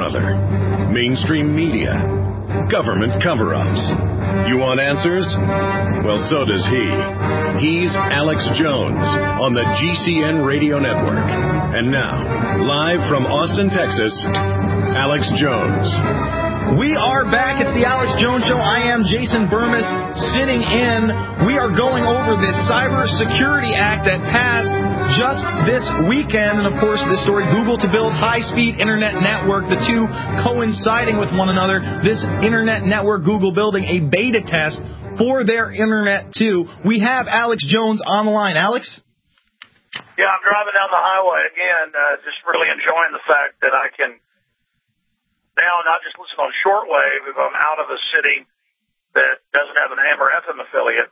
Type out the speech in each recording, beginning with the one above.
another. Mainstream media. Government cover-ups. You want answers? Well, so does he. He's Alex Jones on the GCN Radio Network. And now, live from Austin, Texas, Alex Jones. We are back. It's the Alex Jones Show. I am Jason Burmis sitting in. We are going over this Cyber Security Act that passed just this weekend. And, of course, this story, Google to build high-speed internet network, the two coinciding with one another. This internet network, Google building a beta test for their internet, too. We have Alex Jones on the line. Alex? Yeah, I'm driving down the highway again, just really enjoying the fact that I can now not just listen on shortwave if I'm out of a city that doesn't have an AM or FM affiliate.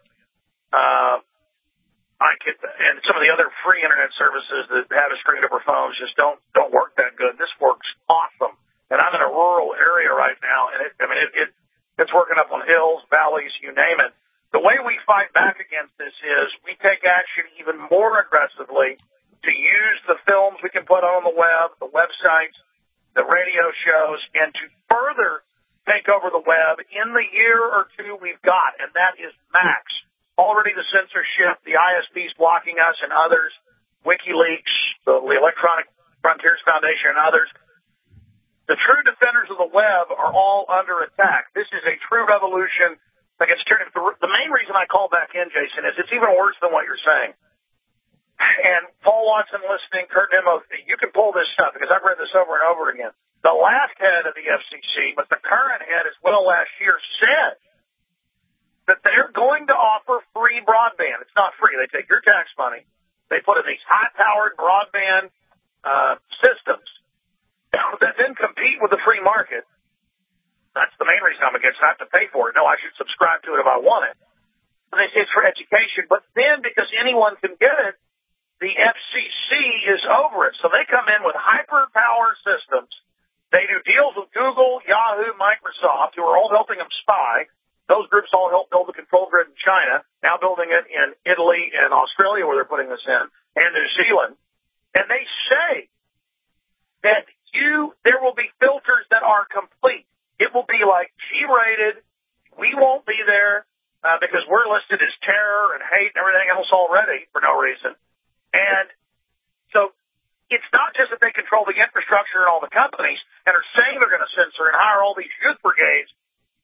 And some of the other free internet services that have a screen over phones just don't work that good. This works awesome. And I'm in a rural area right now, and it's working up on hills, valleys, you name it. The way we fight back against this is we take action even more aggressively to use the films we can put on the web, the websites, the radio shows, and to further take over the web in the year or two we've got, and that is max. Already the censorship, the ISPs blocking us and others, WikiLeaks, the Electronic Frontiers Foundation and others. The true defenders of the web are all under attack. This is a true revolution. The main reason I call back in, Jason, is it's even worse than what you're saying. And Paul Watson listening, Kurt Nimmo, you can pull this stuff because I've read this over and over again. The last head of the FCC, but the current head as well last year, said that they're going to offer free broadband. It's not free. They take your tax money. They put in these high-powered broadband systems that then compete with the free market. That's the main reason I'm against it. I have to pay for it. No, I should subscribe to it if I want it. And they say it's for education. But then, because anyone can get it, the FCC is over it. So they come in with hyper-powered systems. They do deals with Google, Yahoo, Microsoft, who are all helping them spy. Those groups all helped build the control grid in China, now building it in Italy and Australia where they're putting this in, and New Zealand. And they say that there will be filters that are complete. It will be like G-rated. We won't be there because we're listed as terror and hate and everything else already for no reason. And so it's not just that they control the infrastructure and all the companies and are saying they're going to censor and hire all these youth brigades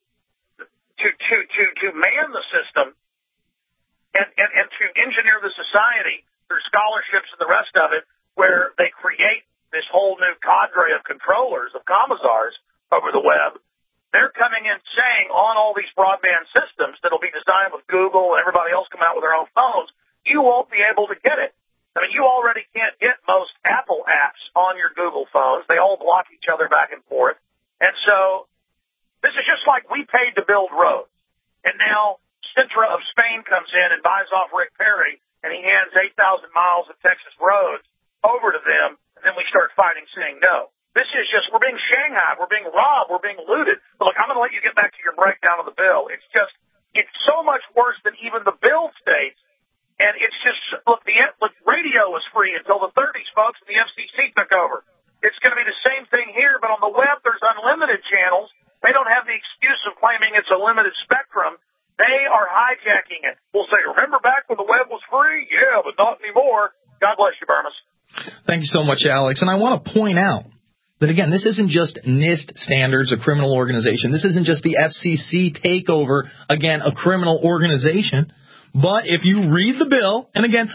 to man the system and to engineer the society through scholarships and the rest of it, where they create this whole new cadre of controllers, of commissars over the web. They're coming in saying on all these broadband systems that'll be designed with Google and everybody else coming out with their own phones, you won't be able to get it. I mean, you already can't get most Apple apps on your Google phones. They all block each other back and forth. And so this is just like we paid to build roads. And now Cintra of Spain comes in and buys off Rick Perry, and he hands 8,000 miles of Texas roads over to them, and then we start fighting saying no. This is just, we're being shanghaied, we're being robbed, we're being looted. But look, I'm going to let you get back to your breakdown of the bill. It's so much worse than even the bill states. And it's just, look, radio was free until the 30s, folks, and the FCC took over. It's going to be the same thing here, but on the web, there's unlimited channels. They don't have the excuse of claiming it's a limited spectrum. They are hijacking it. We'll say, remember back when the web was free? Yeah, but not anymore. God bless you, Burmis. Thank you so much, Alex. And I want to point out that, again, this isn't just NIST standards, a criminal organization. This isn't just the FCC takeover, again, a criminal organization. But if you read the bill, and again,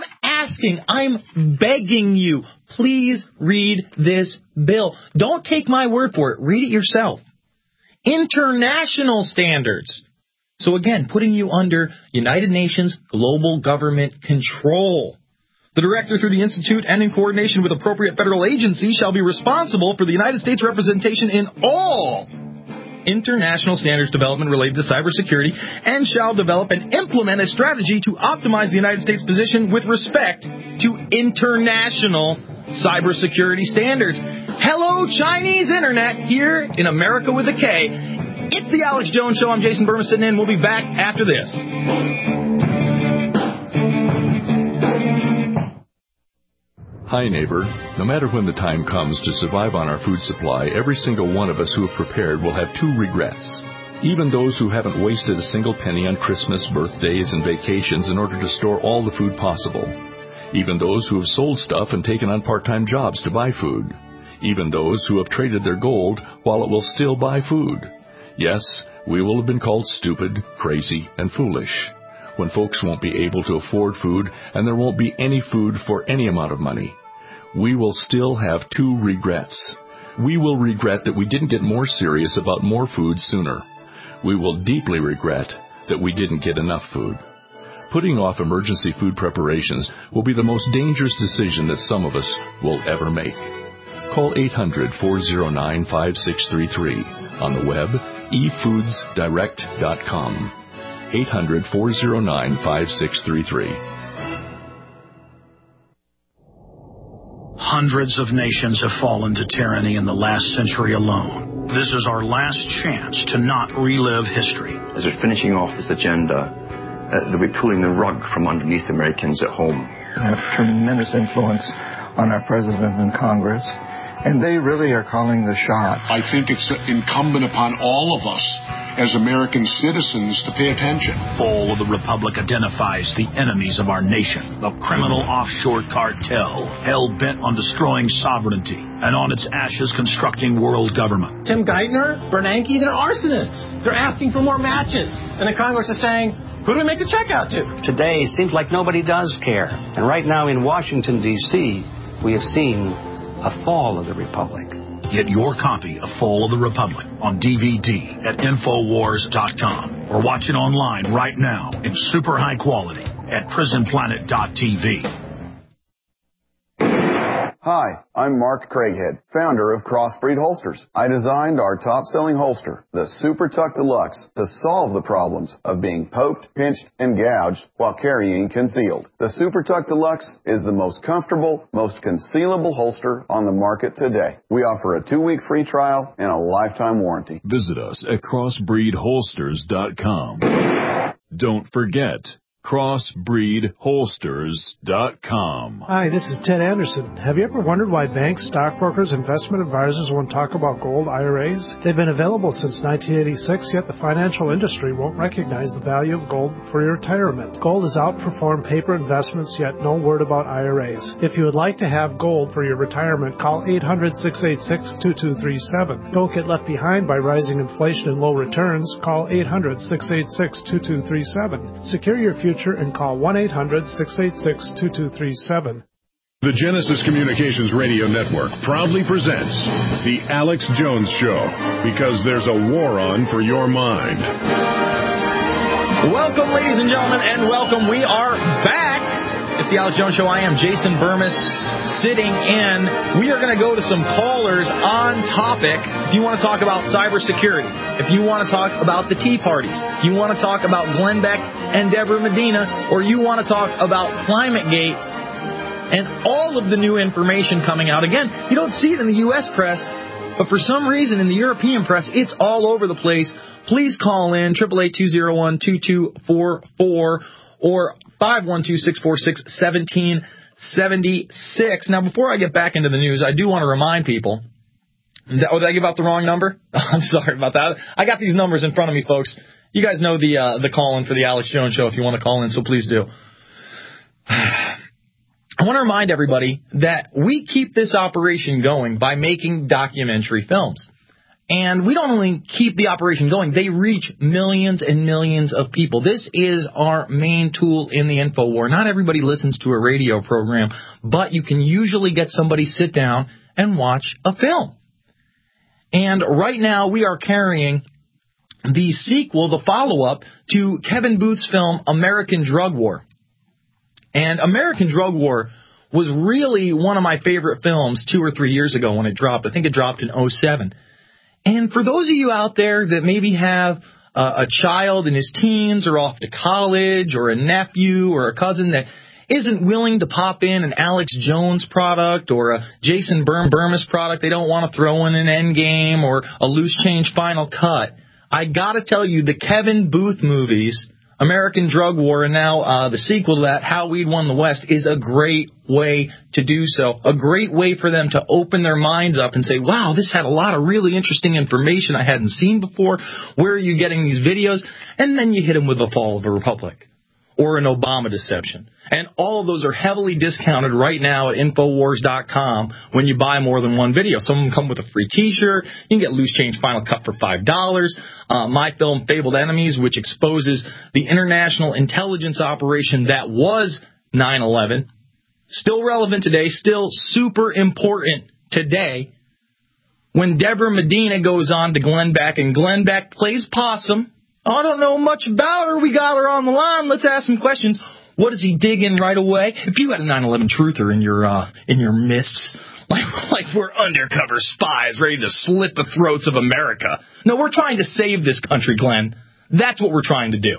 I'm begging you, please read this bill. Don't take my word for it. Read it yourself. International standards. So again, putting you under United Nations global government control. The director through the Institute and in coordination with appropriate federal agencies shall be responsible for the United States representation in all international standards development related to cybersecurity and shall develop and implement a strategy to optimize the United States position with respect to international cybersecurity standards. Hello, Chinese Internet, here in America with a K. It's the Alex Jones Show. I'm Jason Burmis sitting in. We'll be back after this. Hi, neighbor. No matter when the time comes to survive on our food supply, every single one of us who have prepared will have two regrets. Even those who haven't wasted a single penny on Christmas, birthdays, and vacations in order to store all the food possible. Even those who have sold stuff and taken on part-time jobs to buy food. Even those who have traded their gold while it will still buy food. Yes, we will have been called stupid, crazy, and foolish. When folks won't be able to afford food and there won't be any food for any amount of money. We will still have two regrets. We will regret that we didn't get more serious about more food sooner. We will deeply regret that we didn't get enough food. Putting off emergency food preparations will be the most dangerous decision that some of us will ever make. Call 800-409-5633. On the web, efoodsdirect.com. 800-409-5633. Hundreds of nations have fallen to tyranny in the last century alone. This is our last chance to not relive history. As we're finishing off this agenda, they'll be pulling the rug from underneath Americans at home. We have tremendous influence on our president and Congress, and they really are calling the shots. I think it's incumbent upon all of us as American citizens to pay attention. Fall of the Republic identifies the enemies of our nation, the criminal offshore cartel, hell-bent on destroying sovereignty, and on its ashes constructing world government. Tim Geithner, Bernanke, they're arsonists. They're asking for more matches. And the Congress is saying, who do we make the check out to? Today, seems like nobody does care. And right now in Washington, D.C., we have seen a fall of the Republic. Get your copy of Fall of the Republic on DVD at Infowars.com or watch it online right now in super high quality at PrisonPlanet.tv. Hi, I'm Mark Craighead, founder of Crossbreed Holsters. I designed our top-selling holster, the Super Tuck Deluxe, to solve the problems of being poked, pinched, and gouged while carrying concealed. The Super Tuck Deluxe is the most comfortable, most concealable holster on the market today. We offer a 2-week free trial and a lifetime warranty. Visit us at crossbreedholsters.com. Don't forget, crossbreedholsters.com. Hi, this is Ted Anderson. Have you ever wondered why banks, stockbrokers, investment advisors won't talk about gold IRAs? They've been available since 1986, yet the financial industry won't recognize the value of gold for your retirement. Gold has outperformed paper investments, yet no word about IRAs. If you would like to have gold for your retirement, call 800-686-2237. Don't get left behind by rising inflation and low returns. Call 800-686-2237. Secure your future and call 1-800-686-2237. The Genesis Communications Radio Network proudly presents The Alex Jones Show, because there's a war on for your mind. Welcome, ladies and gentlemen, and welcome. We are back. It's The Alex Jones Show. I am Jason Burmis sitting in. We are going to go to some callers on topic. If you want to talk about cybersecurity, if you want to talk about the Tea Parties, if you want to talk about Glenn Beck and Deborah Medina, or you want to talk about ClimateGate and all of the new information coming out. Again, you don't see it in the U.S. press, but for some reason in the European press, it's all over the place. Please call in, 888-201-2244 or 512-646-1776. Now, before I get back into the news, I do want to remind people. Did I give out the wrong number? I'm sorry about that. I got these numbers in front of me, folks. You guys know the call-in for the Alex Jones Show if you want to call in, so please do. I want to remind everybody that we keep this operation going by making documentary films. And we don't only keep the operation going, they reach millions and millions of people. This is our main tool in the info war. Not everybody listens to a radio program, but you can usually get somebody sit down and watch a film. And right now we are carrying the sequel, the follow-up to Kevin Booth's film American Drug War. And American Drug War was really one of my favorite films 2 or 3 years ago when it dropped. I think it dropped in 2007. And for those of you out there that maybe have a child in his teens or off to college or a nephew or a cousin that isn't willing to pop in an Alex Jones product or a Jason Burmis product, they don't want to throw in an Endgame or a Loose Change Final Cut, I got to tell you, the Kevin Booth movies, American Drug War, and now the sequel to that, How Weed Won the West, is a great way to do so. A great way for them to open their minds up and say, wow, this had a lot of really interesting information I hadn't seen before. Where are you getting these videos? And then you hit them with the fall of a republic or an Obama deception. And all of those are heavily discounted right now at Infowars.com when you buy more than one video. Some of them come with a free T-shirt. You can get Loose Change Final Cut for $5. My film, Fabled Enemies, which exposes the international intelligence operation that was 9/11. Still relevant today, still super important today. When Deborah Medina goes on to Glenn Beck, and Glenn Beck plays possum. I don't know much about her. We got her on the line. Let's ask some questions. What does he dig in right away? If you had a 9/11 truther in your midst, like we're undercover spies ready to slit the throats of America. No, we're trying to save this country, Glenn. That's what we're trying to do.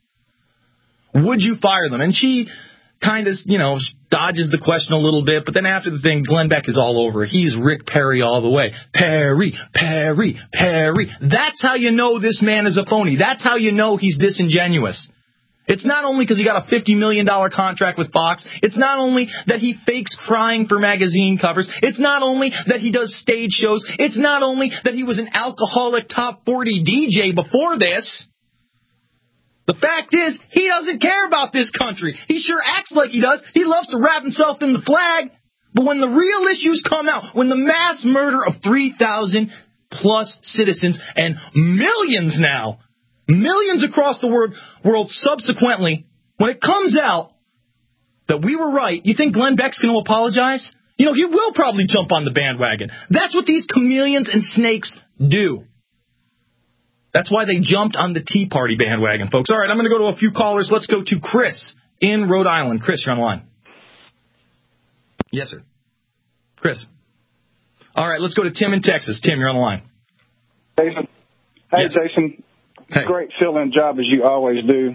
Would you fire them? And she kind of, dodges the question a little bit, but then after the thing, Glenn Beck is all over. He's Rick Perry all the way. Perry, Perry, Perry. That's how you know this man is a phony. That's how you know he's disingenuous. It's not only because he got a $50 million contract with Fox. It's not only that he fakes crying for magazine covers. It's not only that he does stage shows. It's not only that he was an alcoholic top 40 DJ before this. The fact is, he doesn't care about this country. He sure acts like he does. He loves to wrap himself in the flag. But when the real issues come out, when the mass murder of 3,000 plus citizens and millions now, millions across the world subsequently, when it comes out that we were right, you think Glenn Beck's going to apologize? He will probably jump on the bandwagon. That's what these chameleons and snakes do. That's why they jumped on the Tea Party bandwagon, folks. All right, I'm going to go to a few callers. Let's go to Chris in Rhode Island. Chris, you're on the line. Yes, sir. Chris. All right, let's go to Tim in Texas. Tim, you're on the line. Jason. Hey, yes. Jason. Hey. Great fill-in job as you always do.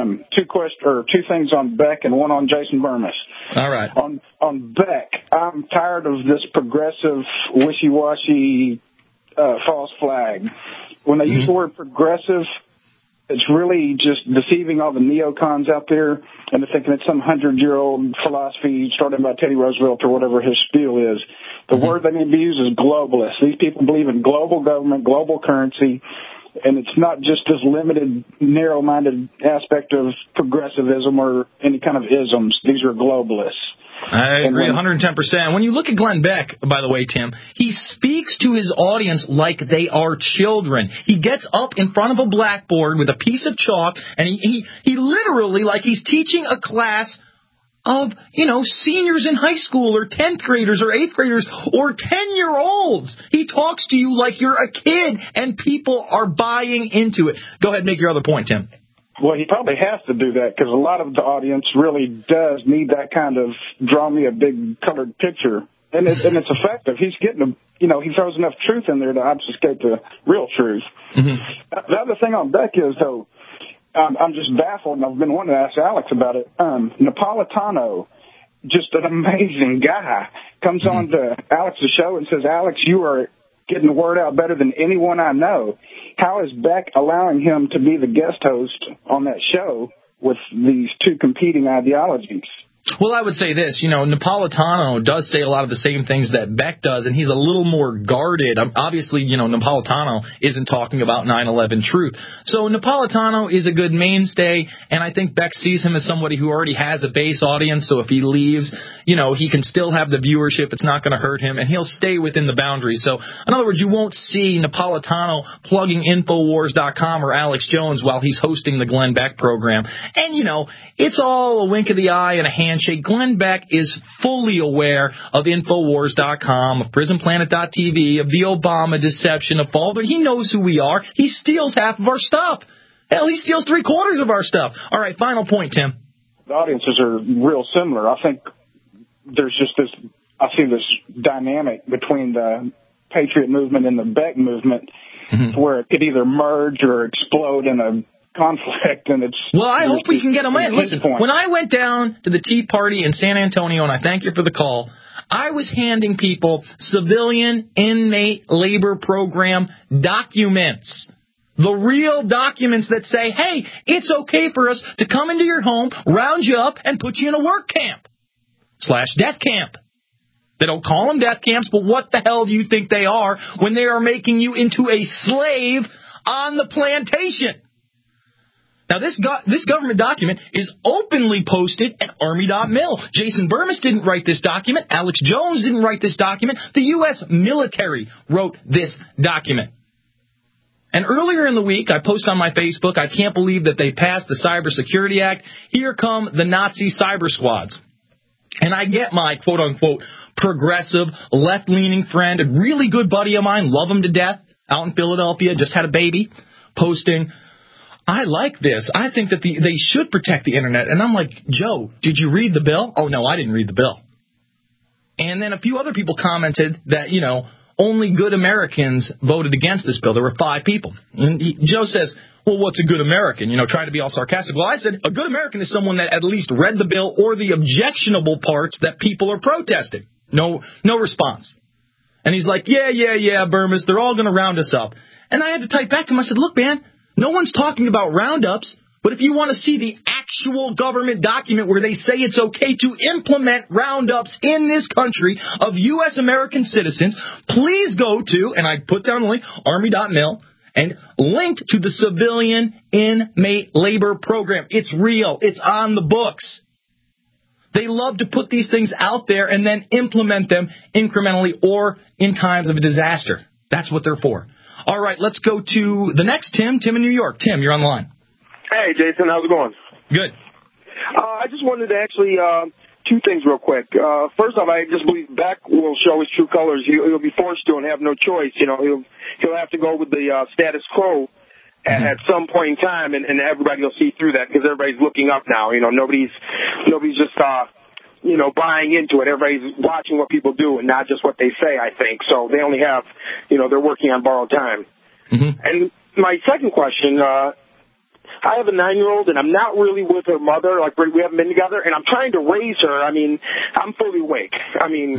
Two things on Beck and one on Jason Burmis. All right. On Beck, I'm tired of this progressive, wishy-washy false flag. When they use the word progressive, it's really just deceiving all the neocons out there, and they're thinking it's some 100-year-old philosophy started by Teddy Roosevelt or whatever his spiel is. The word they need to use is globalist. These people believe in global government, global currency, and it's not just this limited, narrow-minded aspect of progressivism or any kind of isms. These are globalists. I agree 110%. When you look at Glenn Beck, by the way, Tim, he speaks to his audience like they are children. He gets up in front of a blackboard with a piece of chalk, and he literally, like he's teaching a class of, seniors in high school or 10th graders or 8th graders or 10-year-olds. He talks to you like you're a kid, and people are buying into it. Go ahead and make your other point, Tim. Well, he probably has to do that because a lot of the audience really does need that kind of draw me a big colored picture. And it's effective. He's getting he throws enough truth in there to obfuscate the real truth. Mm-hmm. The other thing on Beck is, though, I'm just baffled, and I've been wanting to ask Alex about it. Napolitano, just an amazing guy, comes on to Alex's show and says, Alex, you are getting the word out better than anyone I know. How is Beck allowing him to be the guest host on that show with these two competing ideologies? Well, I would say this, Napolitano does say a lot of the same things that Beck does, and he's a little more guarded. Obviously, Napolitano isn't talking about 9/11 truth. So Napolitano is a good mainstay, and I think Beck sees him as somebody who already has a base audience, so if he leaves, he can still have the viewership. It's not going to hurt him, and he'll stay within the boundaries. So, in other words, you won't see Napolitano plugging Infowars.com or Alex Jones while he's hosting the Glenn Beck program. And, it's all a wink of the eye and a handshake. Glenn Beck is fully aware of Infowars.com, of PrisonPlanet.tv, of the Obama deception, of all that. He knows who we are. He steals half of our stuff. Hell, he steals 3/4 of our stuff. All right, final point, Tim. The audiences are real similar. I think there's just I see this dynamic between the Patriot movement and the Beck movement where it could either merge or explode in a conflict, and it's... Well, I hope we can get them in. Listen, when I went down to the Tea Party in San Antonio, and I thank you for the call, I was handing people civilian inmate labor program documents. The real documents that say, hey, it's okay for us to come into your home, round you up, and put you in a work camp / death camp. They don't call them death camps, but what the hell do you think they are when they are making you into a slave on the plantation? Now, this government document is openly posted at Army.mil. Jason Burmis didn't write this document. Alex Jones didn't write this document. The U.S. military wrote this document. And earlier in the week, I posted on my Facebook, I can't believe that they passed the Cybersecurity Act. Here come the Nazi cyber squads. And I get my quote-unquote progressive, left-leaning friend, a really good buddy of mine, love him to death, out in Philadelphia, just had a baby, posting, I like this. I think that they should protect the Internet. And I'm like, Joe, did you read the bill? Oh, no, I didn't read the bill. And then a few other people commented that, only good Americans voted against this bill. There were 5 people. And Joe says, well, what's a good American? Trying to be all sarcastic. Well, I said a good American is someone that at least read the bill or the objectionable parts that people are protesting. No response. And he's like, yeah, Burmis, they're all going to round us up. And I had to type back to him. I said, look, man, no one's talking about roundups. But if you want to see the actual government document where they say it's okay to implement roundups in this country of U.S. American citizens, please go to, and I put down the link, Army.mil, and linked to the Civilian Inmate Labor Program. It's real. It's on the books. They love to put these things out there and then implement them incrementally or in times of a disaster. That's what they're for. All right, let's go to the next Tim. Tim in New York. Tim, you're on the line. Hey, Jason, how's it going? Good. I just wanted to actually, 2 things real quick. First off, I just believe Beck will show his true colors. He'll be forced to and have no choice. He'll have to go with the status quo at some point in time, and everybody will see through that because everybody's looking up now. Nobody's just, buying into it. Everybody's watching what people do and not just what they say, I think. So they only have, they're working on borrowed time. Mm-hmm. And my second question, I have a 9-year-old, and I'm not really with her mother. Like, we haven't been together, and I'm trying to raise her. I mean, I'm fully awake. I mean,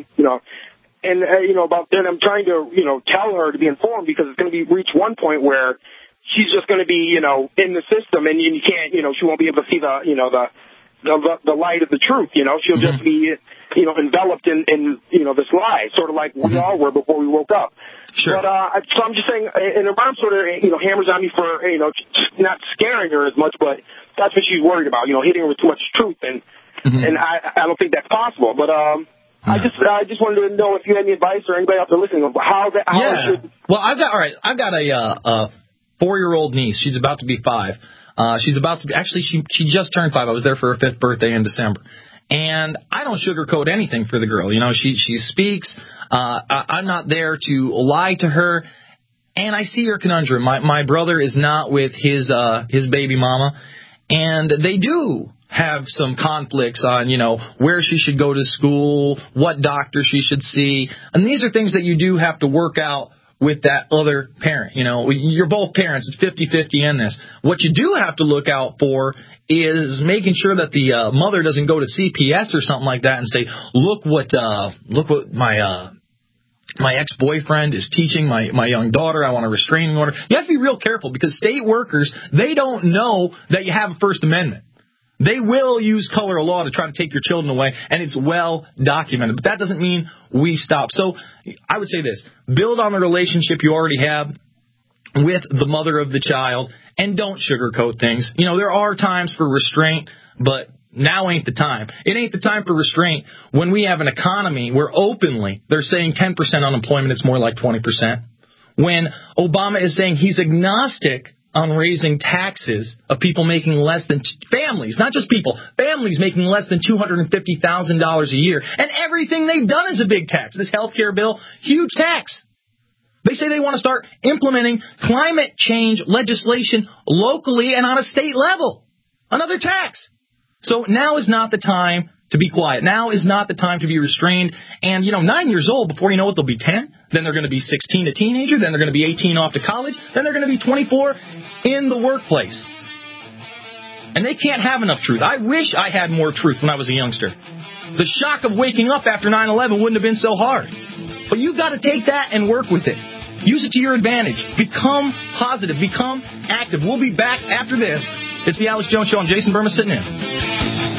about then I'm trying to, tell her to be informed because it's going to reach one point where she's just going to be, in the system, and you can't, she won't be able to see the light of the truth. She'll just be, enveloped in this lie, sort of like we all were before we woke up. Sure. But so I'm just saying, and her mom sort of, hammers on me for, not scaring her as much, but that's what she's worried about, hitting her with too much truth, and I don't think that's possible. But I just wanted to know if you had any advice or anybody out there listening of how I should. Well, I've got a 4-year-old niece. She's about to be 5. She's about to be, actually, she just turned 5. I was there for her 5th birthday in December. And I don't sugarcoat anything for the girl. She speaks. I'm not there to lie to her. And I see her conundrum. My brother is not with his baby mama. And they do have some conflicts on, where she should go to school, what doctor she should see. And these are things that you do have to work out with that other parent. You're both parents. It's 50-50 in this. What you do have to look out for is making sure that the mother doesn't go to CPS or something like that and say, look what my ex-boyfriend is teaching my young daughter. I want a restraining order. You have to be real careful because state workers, they don't know that you have a First Amendment. They will use color of law to try to take your children away, and it's well documented. But that doesn't mean we stop. So I would say this. Build on the relationship you already have with the mother of the child, and don't sugarcoat things. There are times for restraint, but now ain't the time. It ain't the time for restraint when we have an economy where openly they're saying 10% unemployment, it's more like 20%. When Obama is saying he's agnostic on raising taxes of people making less than families, not just people, families making less than $250,000 a year. And everything they've done is a big tax. This health care bill, huge tax. They say they want to start implementing climate change legislation locally and on a state level. Another tax. So now is not the time to be quiet. Now is not the time to be restrained. And, 9 years old, before you know it, they'll be 10. Then they're going to be 16, a teenager. Then they're going to be 18 off to college. Then they're going to be 24 in the workplace. And they can't have enough truth. I wish I had more truth when I was a youngster. The shock of waking up after 9/11 wouldn't have been so hard. But you've got to take that and work with it. Use it to your advantage. Become positive. Become active. We'll be back after this. It's the Alex Jones Show. I'm Jason Burma sitting in.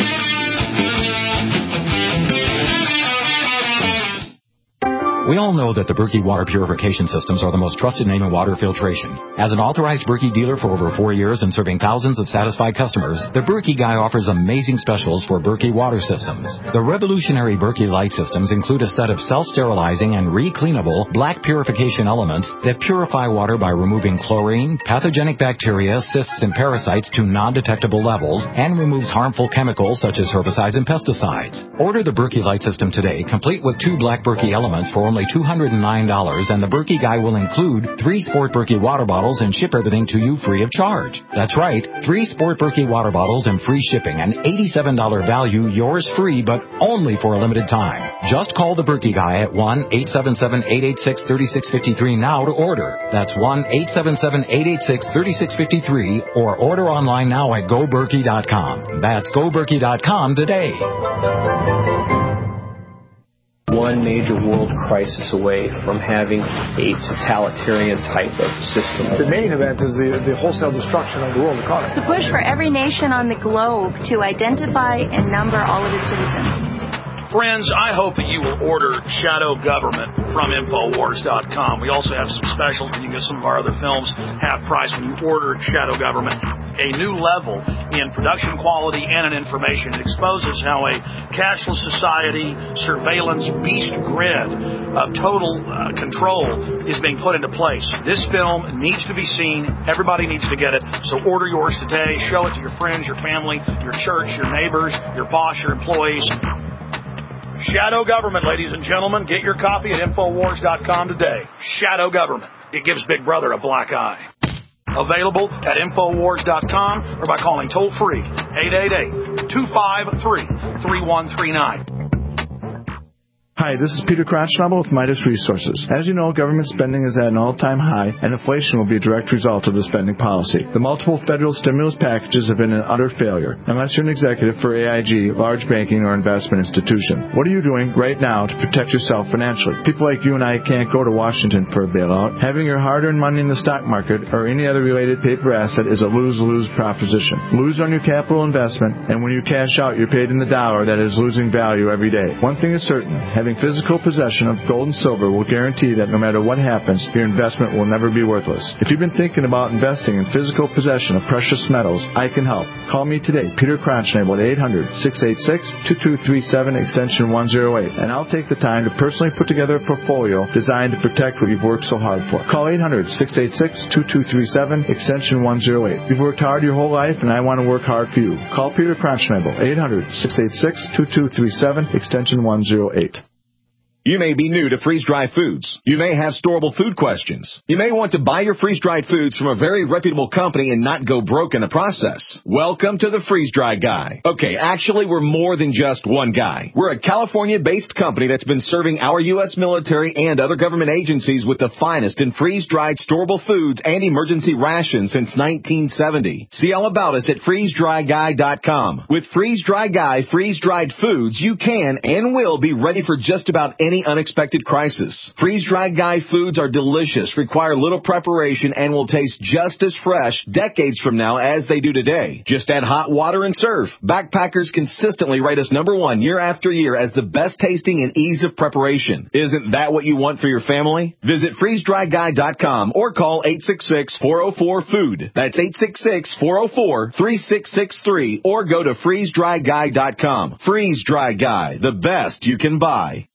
We all know that the Berkey water purification systems are the most trusted name in water filtration. As an authorized Berkey dealer for over 4 years and serving thousands of satisfied customers, the Berkey Guy offers amazing specials for Berkey water systems. The revolutionary Berkey Light systems include a set of self-sterilizing and re-cleanable black purification elements that purify water by removing chlorine, pathogenic bacteria, cysts, and parasites to non-detectable levels, and removes harmful chemicals such as herbicides and pesticides. Order the Berkey Light system today, complete with 2 black Berkey elements for only $209, and the Berkey Guy will include 3 Sport Berkey water bottles and ship everything to you free of charge. That's right, 3 Sport Berkey water bottles and free shipping, an $87 value, yours free, but only for a limited time. Just call the Berkey Guy at 1-877-886-3653 now to order. That's 1-877-886-3653, or order online now at GoBerkey.com. That's GoBerkey.com today. One major world crisis away from having a totalitarian type of system. The main event is the wholesale destruction of the world economy. The push for every nation on the globe to identify and number all of its citizens. Friends, I hope that you will order Shadow Government from Infowars.com. We also have some specials. You can get some of our other films half price when you order Shadow Government. A new level in production quality and in information. It exposes how a cashless society, surveillance beast grid of total control is being put into place. This film needs to be seen. Everybody needs to get it. So order yours today. Show it to your friends, your family, your church, your neighbors, your boss, your employees. Shadow Government, ladies and gentlemen. Get your copy at Infowars.com today. Shadow Government. It gives Big Brother a black eye. Available at Infowars.com or by calling toll-free 888-253-3139. Hi, this is Peter Crotchnobble with Midas Resources. As you know, government spending is at an all-time high, and inflation will be a direct result of the spending policy. The multiple federal stimulus packages have been an utter failure, unless you're an executive for AIG, large banking, or investment institution. What are you doing right now to protect yourself financially? People like you and I can't go to Washington for a bailout. Having your hard-earned money in the stock market or any other related paper asset is a lose-lose proposition. Lose on your capital investment, and when you cash out, you're paid in the dollar that is losing value every day. One thing is certain, having physical possession of gold and silver will guarantee that no matter what happens, your investment will never be worthless. If you've been thinking about investing in physical possession of precious metals, I can help. Call me today, Peter Crotchnable, at 800-686-2237, extension 108, and I'll take the time to personally put together a portfolio designed to protect what you've worked so hard for. Call 800-686-2237, extension 108. You've worked hard your whole life, and I want to work hard for you. Call Peter Crotchnable, 800-686-2237, extension 108. You may be new to freeze-dried foods. You may have storable food questions. You may want to buy your freeze-dried foods from a very reputable company and not go broke in the process. Welcome to the Freeze-Dry Guy. Okay, actually, we're more than just one guy. We're a California-based company that's been serving our U.S. military and other government agencies with the finest in freeze-dried storable foods and emergency rations since 1970. See all about us at freezedryguy.com. With Freeze-Dry Guy freeze-dried foods, you can and will be ready for just about any unexpected crisis. Freeze-Dried Guy foods are delicious, require little preparation, and will taste just as fresh decades from now as they do today. Just add hot water and serve. Backpackers consistently rate us #1 year after year as the best tasting and ease of preparation. Isn't that what you want for your family? Visit freezedryguy.com or call 866-404-FOOD. That's 866-404-3663, or go to freezedryguy.com. Freeze-Dry Guy, the best you can buy.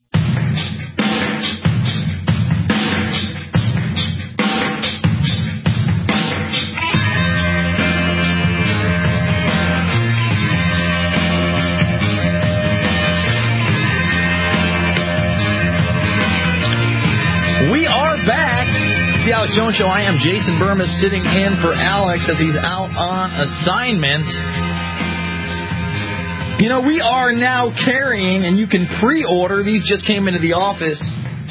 The Alex Jones Show. I am Jason Burma, sitting in for Alex as he's out on assignment. You know, we are now carrying, and you can pre-order. These just came into the office.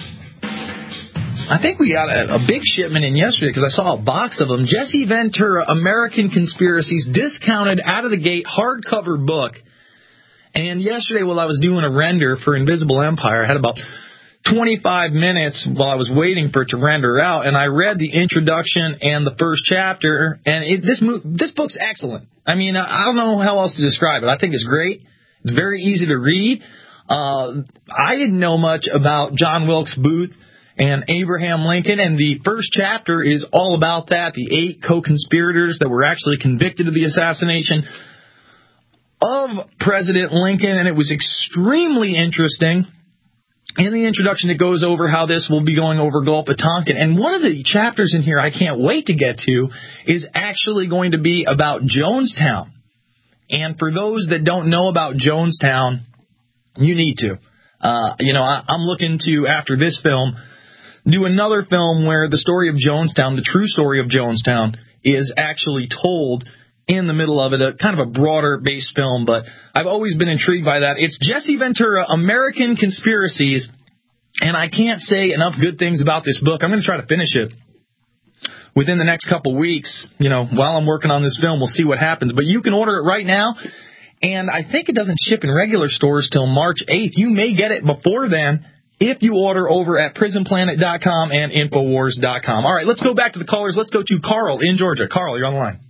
I think we got a big shipment in yesterday because I saw a box of them. Jesse Ventura, American Conspiracies, discounted out of the gate hardcover book. And yesterday, while I was doing a render for Invisible Empire, I had about 25 minutes while I was waiting for it to render out, and I read the introduction and the first chapter, and this book's excellent. I mean, I don't know how else to describe it. I think it's great. It's very easy to read. I didn't know much about John Wilkes Booth and Abraham Lincoln, and the first chapter is all about that, the 8 co-conspirators that were actually convicted of the assassination of President Lincoln, and it was extremely interesting. In the introduction, it goes over how this will be going over Gulf of Tonkin. And one of the chapters in here I can't wait to get to is actually going to be about Jonestown. And for those that don't know about Jonestown, you need to. I'm looking to, after this film, do another film where the story of Jonestown, the true story of Jonestown, is actually told in the middle of it, a kind of a broader-based film, but I've always been intrigued by that. It's Jesse Ventura, American Conspiracies, and I can't say enough good things about this book. I'm going to try to finish it within the next couple weeks. While I'm working on this film, we'll see what happens. But you can order it right now, and I think it doesn't ship in regular stores till March 8th. You may get it before then if you order over at PrisonPlanet.com and Infowars.com. All right, let's go back to the callers. Let's go to Carl in Georgia. Carl, you're on the line.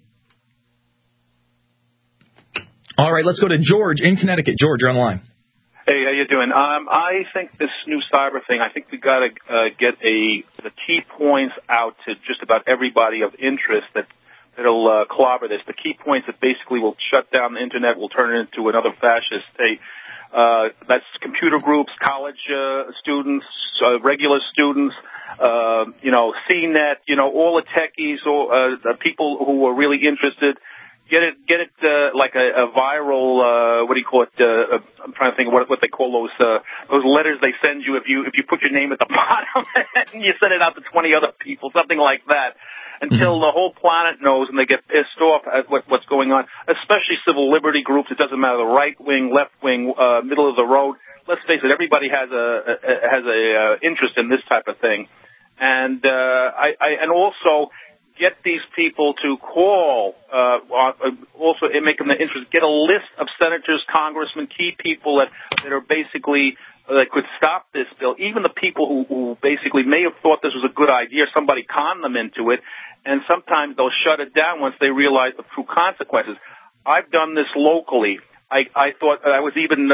All right, let's go to George in Connecticut. George, you're on the line. Hey, how you doing? I think this new cyber thing, I think we got to get the key points out to just about everybody of interest that'll clobber this. The key points that basically will shut down the Internet, will turn it into another fascist state. That's computer groups, college students, regular students, CNET, all the techies, the people who are really interested. Get it like a viral, what do you call it? I'm trying to think of what they call those letters they send you if you put your name at the bottom and you send it out to 20 other people, something like that, until the whole planet knows and they get pissed off at what's going on, especially civil liberty groups. It doesn't matter, the right wing, left wing, middle of the road. Let's face it, everybody has a interest in this type of thing. And and also get these people to call, also make them the interest, get a list of senators, congressmen, key people that are basically, that could stop this bill. Even the people who basically may have thought this was a good idea, somebody conned them into it, and sometimes they'll shut it down once they realize the true consequences. I've done this locally. I thought I was even,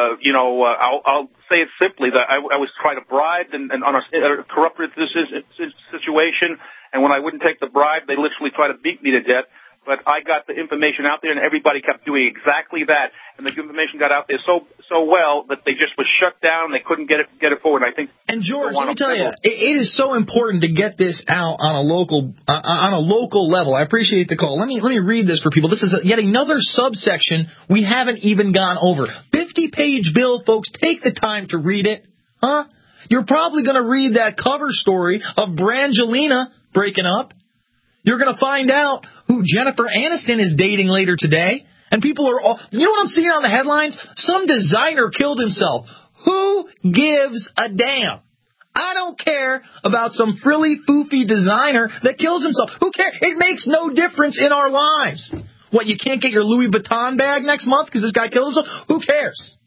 I'll say it simply, that I was trying to bribe and on a corrupted situation, and when I wouldn't take the bribe, they literally tried to beat me to death. But I got the information out there, and everybody kept doing exactly that. And the information got out there so well that they just was shut down. They couldn't get it forward. I think. And George, let me tell you, it is so important to get this out on a local level. I appreciate the call. Let me read this for people. This is yet another subsection we haven't even gone over. 50-page bill, folks. Take the time to read it, huh? You're probably going to read that cover story of Brangelina breaking up. You're going to find out who Jennifer Aniston is dating later today. And people are all, you know what I'm seeing on the headlines? Some designer killed himself. Who gives a damn? I don't care about some frilly, foofy designer that kills himself. Who cares? It makes no difference in our lives. What, you can't get your Louis Vuitton bag next month because this guy killed himself? Who cares?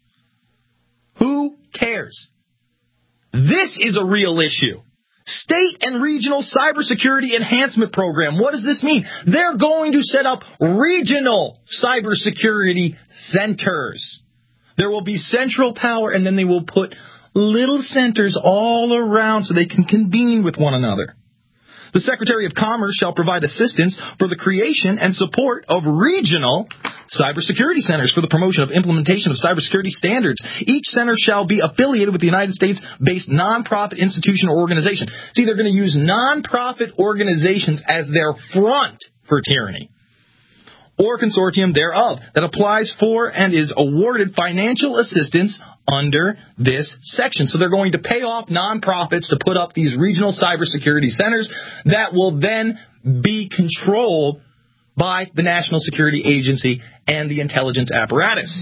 Who cares? This is a real issue. State and regional cybersecurity enhancement program. What does this mean? They're going to set up regional cybersecurity centers. There will be central power, and then they will put little centers all around so they can convene with one another. The Secretary of Commerce shall provide assistance for the creation and support of regional cybersecurity centers for the promotion of implementation of cybersecurity standards. Each center shall be affiliated with the United States-based nonprofit institution or organization. See, they're going to use nonprofit organizations as their front for tyranny, or consortium thereof, that applies for and is awarded financial assistance under this section. So they're going to pay off nonprofits to put up these regional cybersecurity centers that will then be controlled by the National Security Agency and the intelligence apparatus.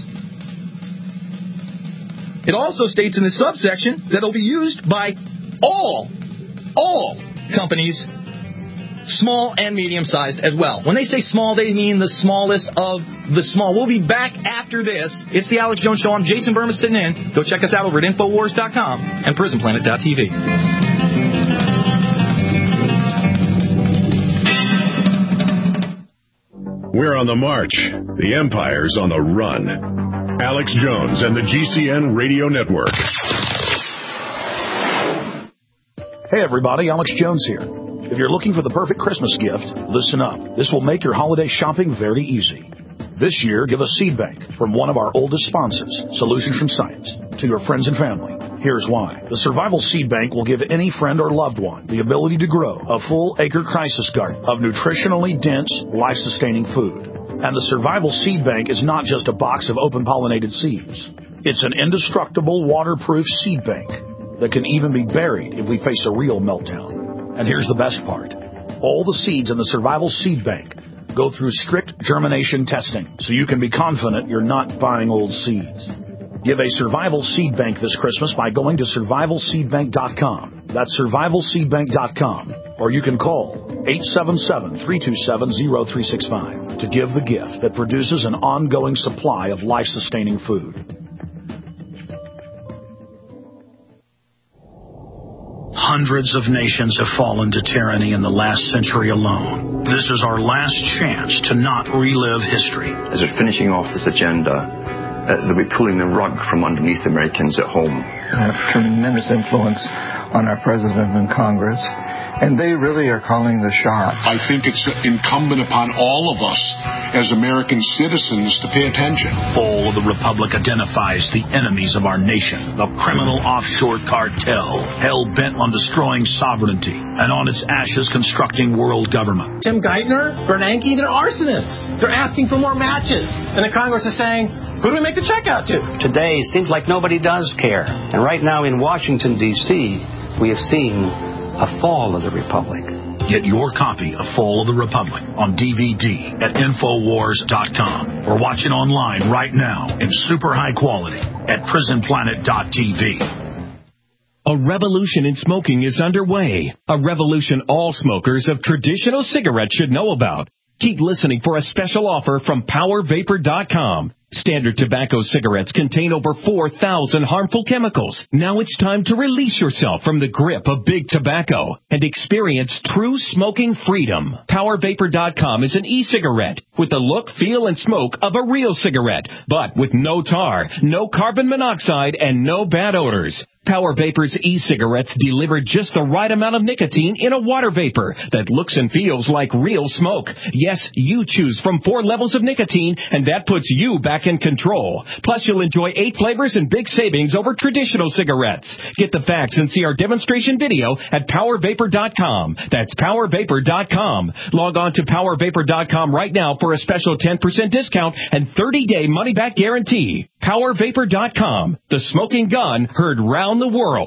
It also states in this subsection that it'll be used by all companies small and medium-sized as well. When they say small, they mean the smallest of the small. We'll be back after this. It's the Alex Jones Show. I'm Jason Burma sitting in. Go check us out over at Infowars.com and PrisonPlanet.tv. We're on the march. The Empire's on the run. Alex Jones and the GCN Radio Network. Hey everybody, Alex Jones here. If you're looking for the perfect Christmas gift, listen up. This will make your holiday shopping very easy. This year, give a seed bank from one of our oldest sponsors, Solutions from Science, to your friends and family. Here's why. The Survival Seed Bank will give any friend or loved one the ability to grow a full acre crisis garden of nutritionally dense, life-sustaining food. And the Survival Seed Bank is not just a box of open-pollinated seeds. It's an indestructible, waterproof seed bank that can even be buried if we face a real meltdown. And here's the best part. All the seeds in the Survival Seed Bank go through strict germination testing, so you can be confident you're not buying old seeds. Give a Survival Seed Bank this Christmas by going to survivalseedbank.com. That's survivalseedbank.com. Or you can call 877-327-0365 to give the gift that produces an ongoing supply of life-sustaining food. Hundreds of nations have fallen to tyranny in the last century alone. This is our last chance to not relive history. As we're finishing off this agenda, they'll be pulling the rug from underneath Americans at home. Have tremendous influence on our president and Congress, and they really are calling the shots. I think it's incumbent upon all of us as American citizens to pay attention. Fall of the Republic identifies the enemies of our nation, the criminal offshore cartel, hell-bent on destroying sovereignty, and on its ashes constructing world government. Tim Geithner, Bernanke, they're arsonists. They're asking for more matches. And the Congress is saying, who do we make the check out to? Today seems like nobody does care. And right now in Washington, D.C., we have seen a fall of the Republic. Get your copy of Fall of the Republic on DVD at Infowars.com or watch it online right now in super high quality at PrisonPlanet.tv. A revolution in smoking is underway. A revolution all smokers of traditional cigarettes should know about. Keep listening for a special offer from PowerVapor.com. Standard tobacco cigarettes contain over 4,000 harmful chemicals. Now it's time to release yourself from the grip of big tobacco and experience true smoking freedom. PowerVapor.com is an e-cigarette with the look, feel, and smoke of a real cigarette, but with no tar, no carbon monoxide, and no bad odors. Power Vapor's e-cigarettes deliver just the right amount of nicotine in a water vapor that looks and feels like real smoke. Yes, you choose from 4 levels of nicotine, and that puts you back in control. Plus, you'll enjoy 8 flavors and big savings over traditional cigarettes. Get the facts and see our demonstration video at PowerVapor.com. That's PowerVapor.com. Log on to PowerVapor.com right now for a special 10% discount and 30-day money-back guarantee. PowerVapor.com. The smoking gun heard round the world.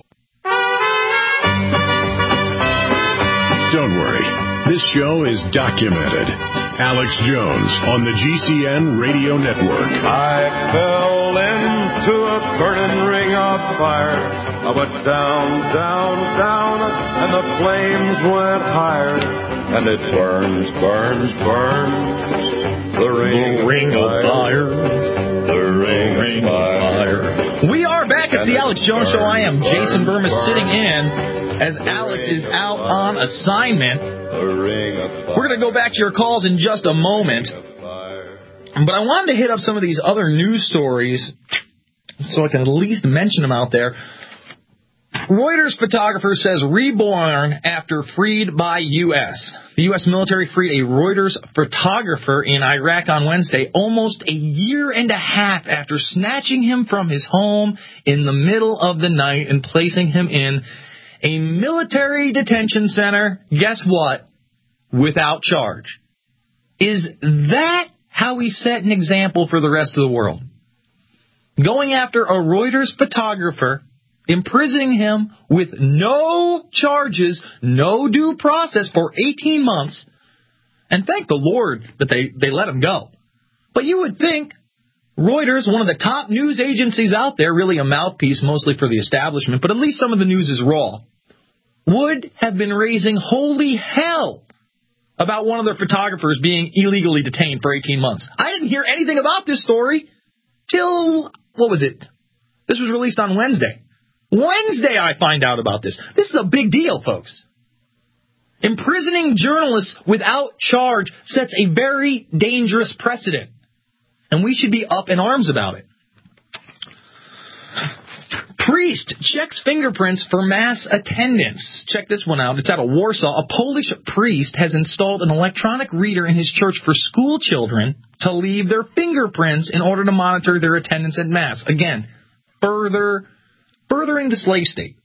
Don't worry. This show is documented. Alex Jones on the GCN Radio Network. I fell into a burning ring of fire. I went down, down, down, and the flames went higher. And it burns, burns, burns. The ring of fire. The ring of fire. We are back. It's the Alex Jones Show. I am Jason Burma sitting in as Alex is out on assignment. We're going to go back to your calls in just a moment. But I wanted to hit up some of these other news stories so I can at least mention them out there. Reuters photographer says reborn after freed by U.S. The U.S. military freed a Reuters photographer in Iraq on Wednesday, almost a year and a half after snatching him from his home in the middle of the night and placing him in a military detention center. Guess what? Without charge. Is that how we set an example for the rest of the world? Going after a Reuters photographer, imprisoning him with no charges, no due process for 18 months, and thank the Lord that they let him go. But you would think Reuters, one of the top news agencies out there, really a mouthpiece mostly for the establishment, but at least some of the news is raw, would have been raising holy hell about one of their photographers being illegally detained for 18 months. I didn't hear anything about this story till, what was it? This was released on Wednesday. Wednesday I find out about this. This is a big deal, folks. Imprisoning journalists without charge sets a very dangerous precedent, and we should be up in arms about it. Priest checks fingerprints for mass attendance. Check this one out. It's out of Warsaw. A Polish priest has installed an electronic reader in his church for school children to leave their fingerprints in order to monitor their attendance at Mass. Again, furthering the slave state.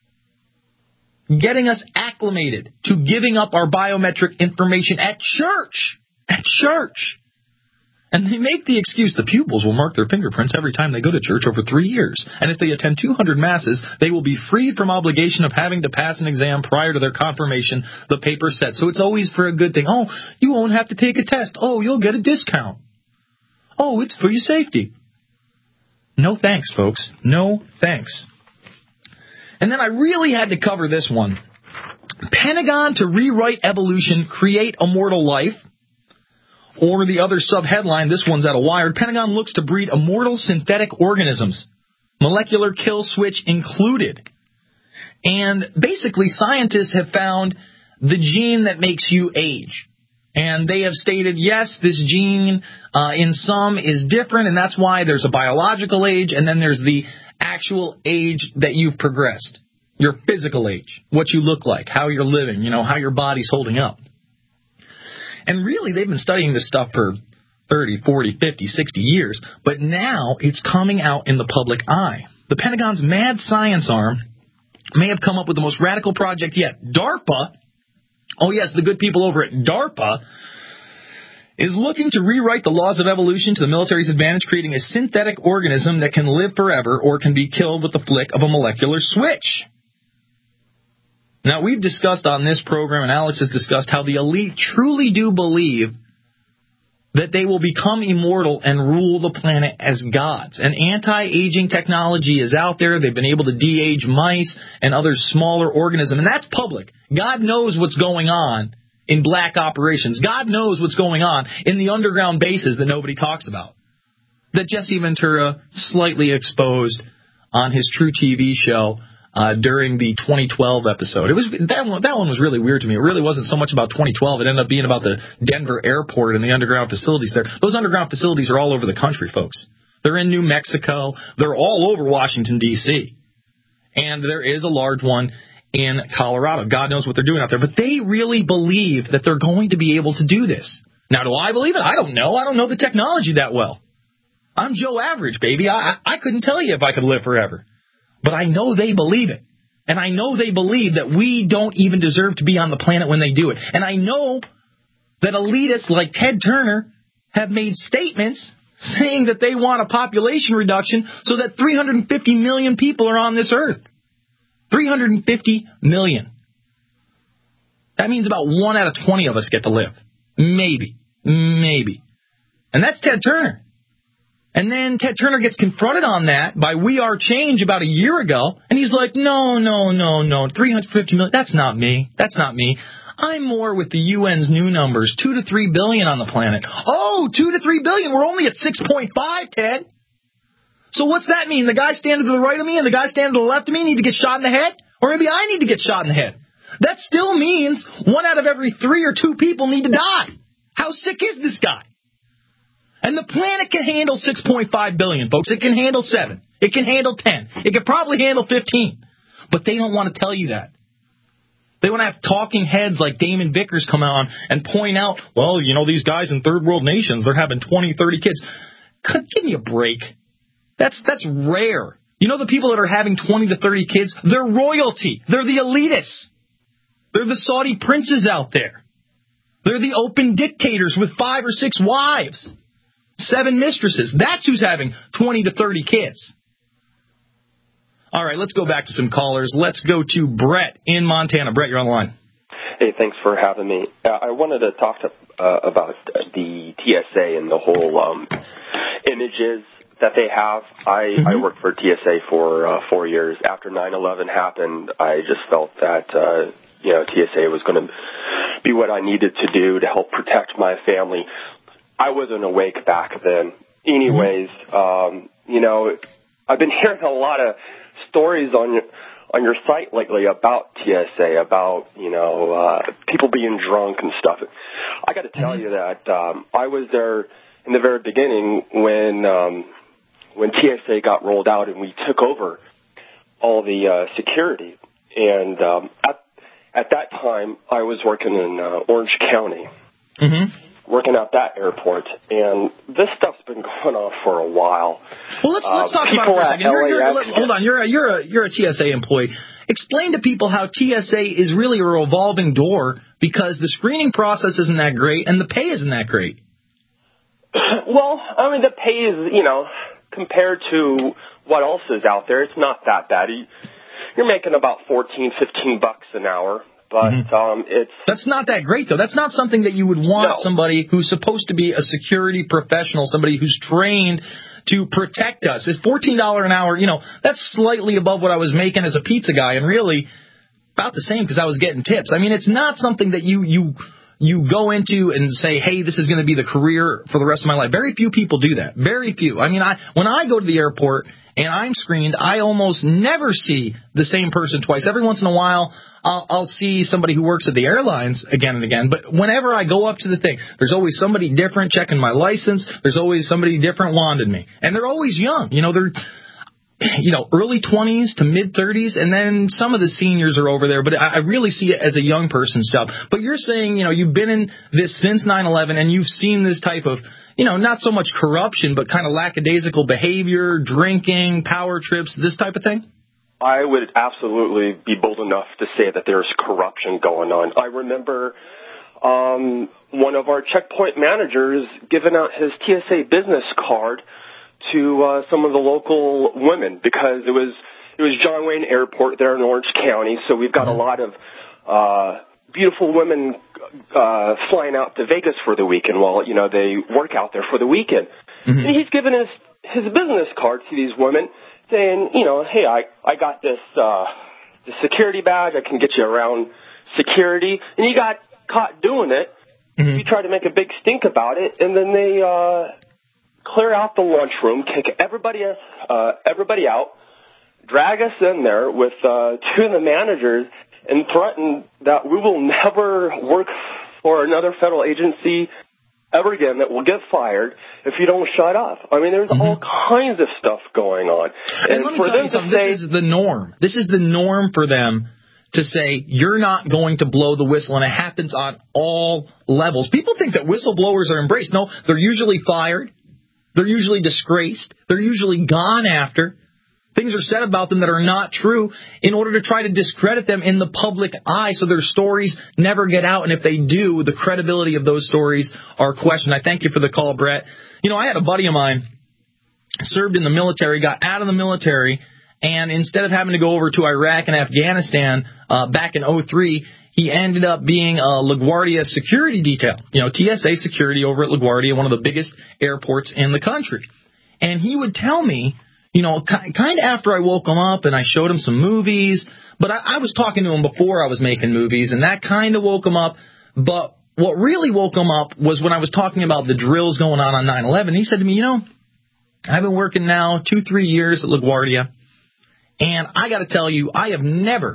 Getting us acclimated to giving up our biometric information at church. At church. And they make the excuse the pupils will mark their fingerprints every time they go to church over 3 years. And if they attend 200 masses, they will be freed from obligation of having to pass an exam prior to their confirmation, the paper said. So it's always for a good thing. Oh, you won't have to take a test. Oh, you'll get a discount. Oh, it's for your safety. No thanks, folks. No thanks. And then I really had to cover this one. Pentagon to rewrite evolution, create immortal life. Or the other sub-headline, this one's out of Wired, Pentagon looks to breed immortal synthetic organisms, molecular kill switch included. And basically, scientists have found the gene that makes you age. And they have stated, yes, this gene in some is different, and that's why there's a biological age, and then there's the actual age that you've progressed, your physical age, what you look like, how you're living, how your body's holding up. And really, they've been studying this stuff for 30, 40, 50, 60 years, but now it's coming out in the public eye. The Pentagon's mad science arm may have come up with the most radical project yet. DARPA, oh yes, the good people over at DARPA, is looking to rewrite the laws of evolution to the military's advantage, creating a synthetic organism that can live forever or can be killed with the flick of a molecular switch. Now, we've discussed on this program, and Alex has discussed, how the elite truly do believe that they will become immortal and rule the planet as gods. And anti-aging technology is out there. They've been able to de-age mice and other smaller organisms, and that's public. God knows what's going on in black operations. God knows what's going on in the underground bases that nobody talks about, that Jesse Ventura slightly exposed on his True TV show during the 2012 episode. It was that one was really weird to me. It really wasn't so much about 2012. It ended up being about the Denver airport and the underground facilities there. Those underground facilities are all over the country, folks. They're in New Mexico. They're all over Washington, D.C. And there is a large one in Colorado. God knows what they're doing out there. But they really believe that they're going to be able to do this. Now, do I believe it? I don't know. I don't know the technology that well. I'm Joe Average, baby. I couldn't tell you if I could live forever. But I know they believe it. And I know they believe that we don't even deserve to be on the planet when they do it. And I know that elitists like Ted Turner have made statements saying that they want a population reduction so that 350 million people are on this earth. 350 million. That means about 1 out of 20 of us get to live. Maybe. And that's Ted Turner. And then Ted Turner gets confronted on that by We Are Change about a year ago, and he's like, no, 350 million, that's not me. I'm more with the UN's new numbers, 2 to 3 billion on the planet. Oh, 2 to 3 billion, we're only at 6.5, Ted. So what's that mean? The guy standing to the right of me and the guy standing to the left of me need to get shot in the head? Or maybe I need to get shot in the head. That still means 1 out of every 3 or 2 people need to die. How sick is this guy? And the planet can handle 6.5 billion, folks. It can handle 7. It can handle 10. It can probably handle 15. But they don't want to tell you that. They want to have talking heads like Damon Vickers come on and point out, well, these guys in third world nations, they're having 20, 30 kids. Give me a break. That's rare. The people that are having 20 to 30 kids, they're royalty. They're the elitists. They're the Saudi princes out there. They're the open dictators with 5 or 6 wives. 7 mistresses. That's who's having 20 to 30 kids. All right, let's go back to some callers. Let's go to Brett in Montana. Brett, you're on the line. Hey, thanks for having me. I wanted to talk about the TSA and the whole images that they have. I worked for TSA for 4 years. After 9/11 happened, I just felt that TSA was going to be what I needed to do to help protect my family. I wasn't awake back then. Anyways, you know, I've been hearing a lot of stories on your site lately about TSA, about, you know, people being drunk and stuff. I got to tell you that I was there in the very beginning when TSA got rolled out and we took over all the security. And at that time, I was working in Orange County, working at that airport, and this stuff's been going on for a while. Well, let's talk about it for a second. Hold on, you're a TSA employee. Explain to people how TSA is really a revolving door, because the screening process isn't that great and the pay isn't that great. Well, I mean, the pay is, you know, compared to what else is out there, it's not that bad. You're making about $14, $15 an hour. But that's not that great, though. That's not something that you would want somebody who's supposed to be a security professional, somebody who's trained to protect us. It's $14 an hour. You know, that's slightly above what I was making as a pizza guy, and really about the same because I was getting tips. I mean, it's not something that you go into and say, hey, this is going to be the career for the rest of my life. Very few people do that. Very few. I mean, when I go to the airport and I'm screened, I almost never see the same person twice. Every once in a while, I'll see somebody who works at the airlines again and again. But whenever I go up to the thing, there's always somebody different checking my license. There's always somebody different wanding me. And they're always young. You know, they're early 20s to mid 30s, and then some of the seniors are over there, but I really see it as a young person's job. But you're saying, you've been in this since 9/11, and you've seen this type of, not so much corruption, but kind of lackadaisical behavior, drinking, power trips, this type of thing? I would absolutely be bold enough to say that there's corruption going on. I remember one of our checkpoint managers giving out his TSA business card to some of the local women, because it was John Wayne Airport there in Orange County, so we've got a lot of beautiful women flying out to Vegas for the weekend while they work out there for the weekend. And he's giving his business card to these women, saying, hey, I got this the security badge, I can get you around security, and you got caught doing it. You try to make a big stink about it, and then they clear out the lunchroom, kick everybody out, drag us in there with two of the managers, and threaten that we will never work for another federal agency ever again, that will get fired if you don't shut up. I mean, there's all kinds of stuff going on. And let me tell you something, this is the norm. This is the norm for them to say, you're not going to blow the whistle, and it happens on all levels. People think that whistleblowers are embraced. No, they're usually fired. They're usually disgraced. They're usually gone after. Things are said about them that are not true in order to try to discredit them in the public eye so their stories never get out. And if they do, the credibility of those stories are questioned. I thank you for the call, Brett. I had a buddy of mine, served in the military, got out of the military, and instead of having to go over to Iraq and Afghanistan back in 2003, he ended up being a LaGuardia security detail, TSA security over at LaGuardia, one of the biggest airports in the country. And he would tell me, kind of after I woke him up and I showed him some movies, but I was talking to him before I was making movies, and that kind of woke him up. But what really woke him up was when I was talking about the drills going on 9/11. He said to me, I've been working now 2-3 years at LaGuardia, and I got to tell you, I have never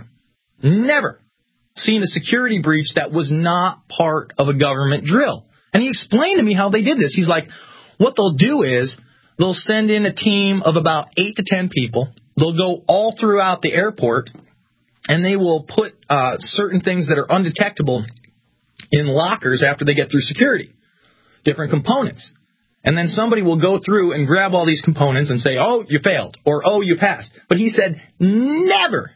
seen a security breach that was not part of a government drill. And he explained to me how they did this. He's like, what they'll do is they'll send in a team of about 8 to 10 people. They'll go all throughout the airport, and they will put certain things that are undetectable in lockers after they get through security, different components. And then somebody will go through and grab all these components and say, oh, you failed, or oh, you passed. But he said never,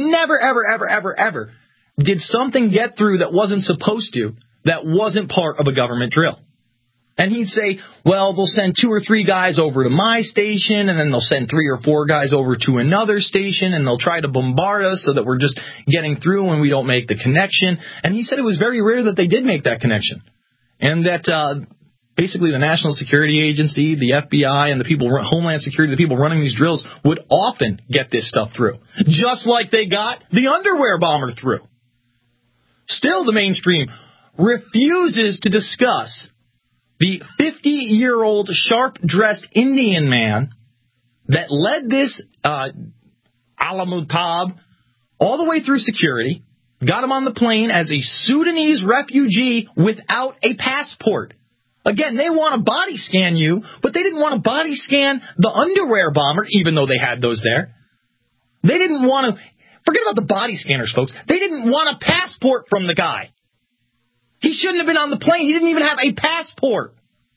ever did something get through that wasn't supposed to, that wasn't part of a government drill. And he'd say, well, they'll send 2 or 3 guys over to my station, and then they'll send 3 or 4 guys over to another station, and they'll try to bombard us so that we're just getting through and we don't make the connection. And he said it was very rare that they did make that connection. And that basically the National Security Agency, the FBI, and the people, Homeland Security, the people running these drills, would often get this stuff through. Just like they got the underwear bomber through. Still, the mainstream refuses to discuss the 50-year-old sharp-dressed Indian man that led this Al-Mutab all the way through security, got him on the plane as a Sudanese refugee without a passport. Again, they want to body scan you, but they didn't want to body scan the underwear bomber, even though they had those there. They didn't want to, forget about the body scanners, folks. They didn't want a passport from the guy. He shouldn't have been on the plane. He didn't even have a passport.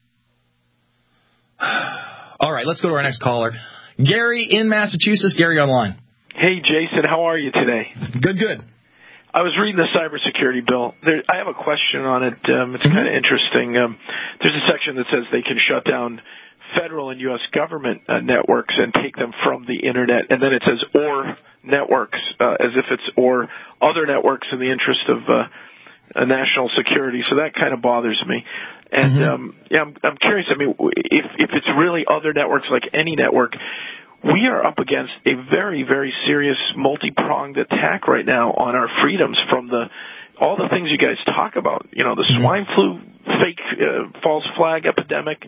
All right, let's go to our next caller. Gary in Massachusetts. Gary online. Hey, Jason, how are you today? Good. I was reading the cybersecurity bill. I have a question on it. It's kind of interesting. There's a section that says they can shut down federal and U.S. government networks and take them from the Internet. And then it says or networks, as if it's or other networks in the interest of national security. So that kind of bothers me. And I'm curious. I mean, if it's really other networks, like any network, we are up against a very, very serious multi-pronged attack right now on our freedoms from all the things you guys talk about. You know, the swine flu, fake false flag epidemic,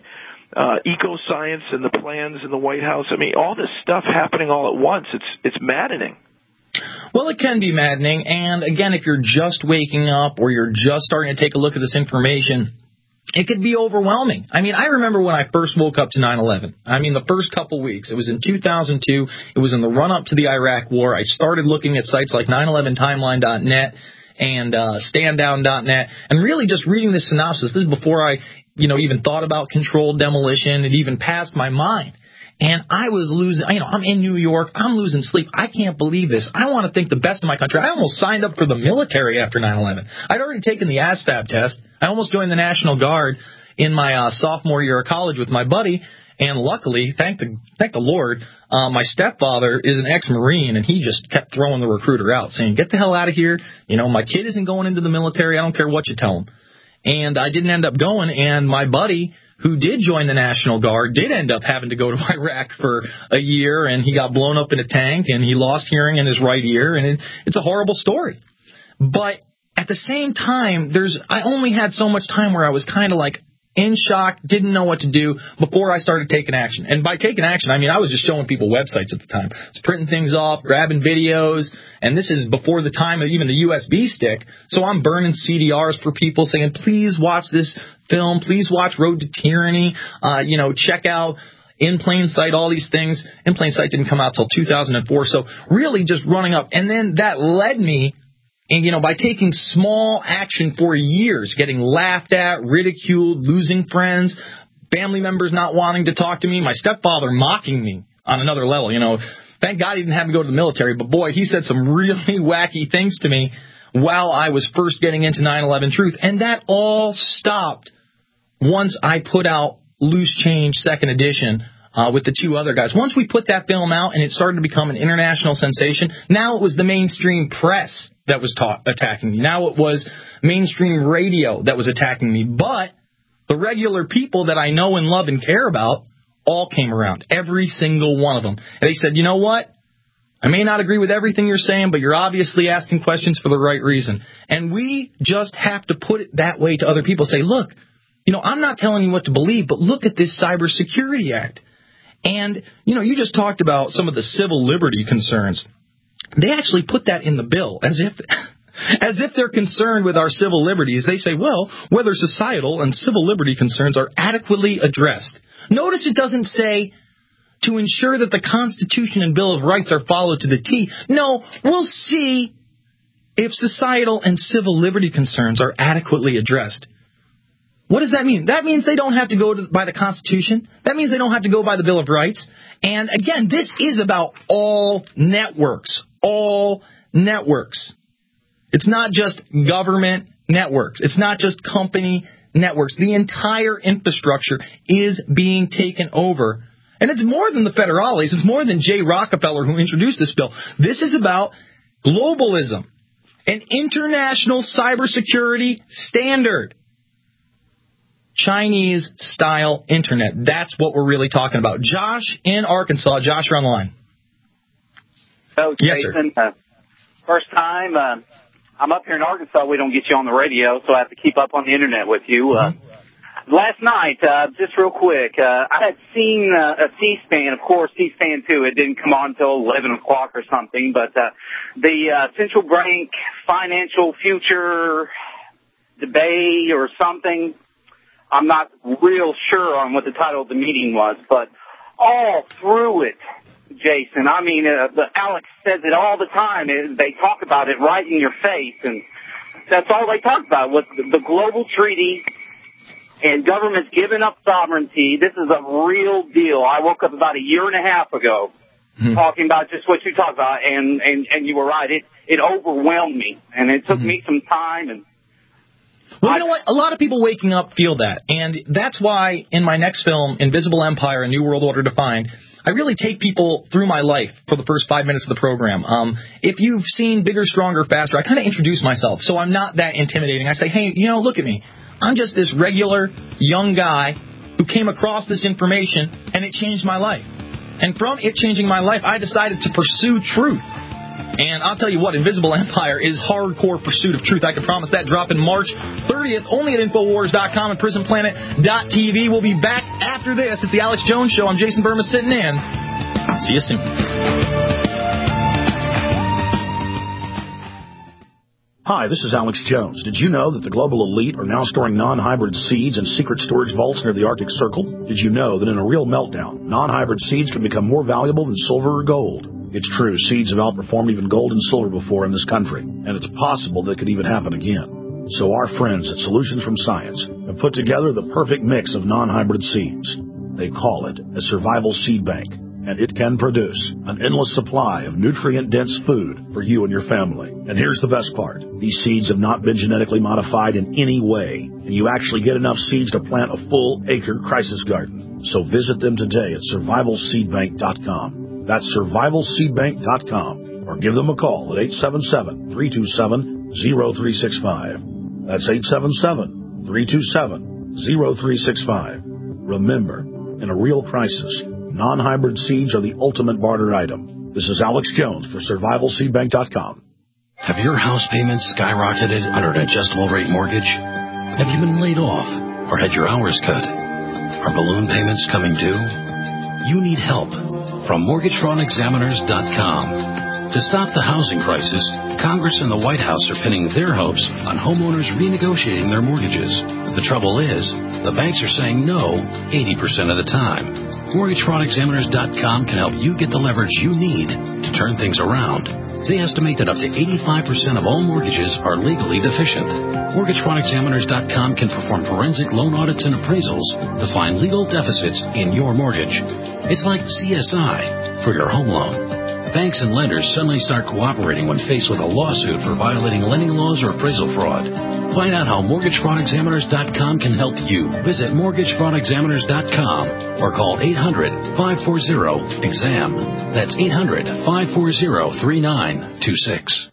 eco-science and the plans in the White House. I mean, all this stuff happening all at once. It's maddening. Well, it can be maddening. And again, if you're just waking up or you're just starting to take a look at this information, it could be overwhelming. I mean, I remember when I first woke up to 9/11. I mean, the first couple weeks. It was in 2002. It was in the run-up to the Iraq War. I started looking at sites like 911timeline.net and standdown.net and really just reading the synopsis. This is before I, even thought about controlled demolition. It even passed my mind. And I was losing, I'm in New York. I'm losing sleep. I can't believe this. I want to think the best of my country. I almost signed up for the military after 9/11. I'd already taken the ASVAB test. I almost joined the National Guard in my sophomore year of college with my buddy. And luckily, thank the Lord, my stepfather is an ex-Marine, and he just kept throwing the recruiter out, saying, get the hell out of here. My kid isn't going into the military. I don't care what you tell him. And I didn't end up going, and my buddy, who did join the National Guard, did end up having to go to Iraq for a year, and he got blown up in a tank, and he lost hearing in his right ear, and it's a horrible story. But at the same time, I only had so much time where I was kind of like in shock, didn't know what to do before I started taking action. And by taking action, I mean I was just showing people websites at the time. I was printing things off, grabbing videos, and this is before the time of even the USB stick. So I'm burning CDRs for people saying, please watch this film, please watch Road to Tyranny, check out In Plain Sight, all these things. In Plain Sight didn't come out till 2004, so really just running up. And then that led me, and, by taking small action for years, getting laughed at, ridiculed, losing friends, family members not wanting to talk to me, my stepfather mocking me on another level. Thank God he didn't have me go to the military, but boy, he said some really wacky things to me while I was first getting into 9/11 Truth. And that all stopped once I put out Loose Change 2nd edition with the two other guys. Once we put that film out and it started to become an international sensation, now it was the mainstream press that was attacking me. Now it was mainstream radio that was attacking me. But the regular people that I know and love and care about all came around, every single one of them. And they said, you know what? I may not agree with everything you're saying, but you're obviously asking questions for the right reason. And we just have to put it that way to other people. Say, look, I'm not telling you what to believe, but look at this Cybersecurity Act. And, you just talked about some of the civil liberty concerns. They actually put that in the bill as if they're concerned with our civil liberties. They say, well, whether societal and civil liberty concerns are adequately addressed. Notice it doesn't say to ensure that the Constitution and Bill of Rights are followed to the T. No, we'll see if societal and civil liberty concerns are adequately addressed. What does that mean? That means they don't have to go by the Constitution. That means they don't have to go by the Bill of Rights. And again, this is about all networks. All networks. It's not just government networks. It's not just company networks. The entire infrastructure is being taken over. And it's more than the federales. It's more than Jay Rockefeller who introduced this bill. This is about globalism, an international cybersecurity standard. Chinese-style internet. That's what we're really talking about. Josh in Arkansas. Josh, you're on the line. Hello, yes, Jason. sir. First time. I'm up here in Arkansas. We don't get you on the radio, so I have to keep up on the internet with you. Last night, just real quick, I had seen a C-SPAN, of course, C-SPAN 2. It didn't come on until 11 o'clock or something, but the central bank financial future debate or something, I'm not real sure on what the title of the meeting was, but all through it, Jason, I mean, Alex says it all the time. They talk about it right in your face, and that's all they talk about, with the global treaty and governments giving up sovereignty. This is a real deal. I woke up about a year and a half ago talking about just what you talked about, and you were right. It overwhelmed me, and it took me some time. And well, you know what? A lot of people waking up feel that, and that's why in my next film, Invisible Empire, A New World Order Defined, I really take people through my life for the first 5 minutes of the program. If you've seen Bigger, Stronger, Faster, I kind of introduce myself, so I'm not that intimidating. I say, hey, look at me. I'm just this regular young guy who came across this information, and it changed my life. And from it changing my life, I decided to pursue truth. And I'll tell you what, Invisible Empire is hardcore pursuit of truth. I can promise that. Dropping March 30th, only at Infowars.com and PrisonPlanet.tv. We'll be back after this. It's the Alex Jones Show. I'm Jason Burma sitting in. See you soon. Hi, this is Alex Jones. Did you know that the global elite are now storing non-hybrid seeds in secret storage vaults near the Arctic Circle? Did you know that in a real meltdown, non-hybrid seeds can become more valuable than silver or gold? It's true, seeds have outperformed even gold and silver before in this country, and it's possible that could even happen again. So our friends at Solutions from Science have put together the perfect mix of non-hybrid seeds. They call it a survival seed bank, and it can produce an endless supply of nutrient-dense food for you and your family. And here's the best part. These seeds have not been genetically modified in any way, and you actually get enough seeds to plant a full-acre crisis garden. So visit them today at survivalseedbank.com. That's survivalseedbank.com, or give them a call at 877-327-0365. That's 877-327-0365. Remember, in a real crisis, non-hybrid seeds are the ultimate barter item. This is Alex Jones for survivalseedbank.com. Have your house payments skyrocketed under an adjustable rate mortgage? Have you been laid off or had your hours cut? Are balloon payments coming due? You need help from MortgageFraudExaminers.com. To stop the housing crisis, Congress and the White House are pinning their hopes on homeowners renegotiating their mortgages. The trouble is, the banks are saying no 80% of the time. MortgageFraudExaminers.com can help you get the leverage you need to turn things around. They estimate that up to 85% of all mortgages are legally deficient. MortgageFraudExaminers.com can perform forensic loan audits and appraisals to find legal deficits in your mortgage. It's like CSI for your home loan. Banks and lenders suddenly start cooperating when faced with a lawsuit for violating lending laws or appraisal fraud. Find out how MortgageFraudExaminers.com can help you. Visit MortgageFraudExaminers.com or call 800-540-EXAM. That's 800-540-3926.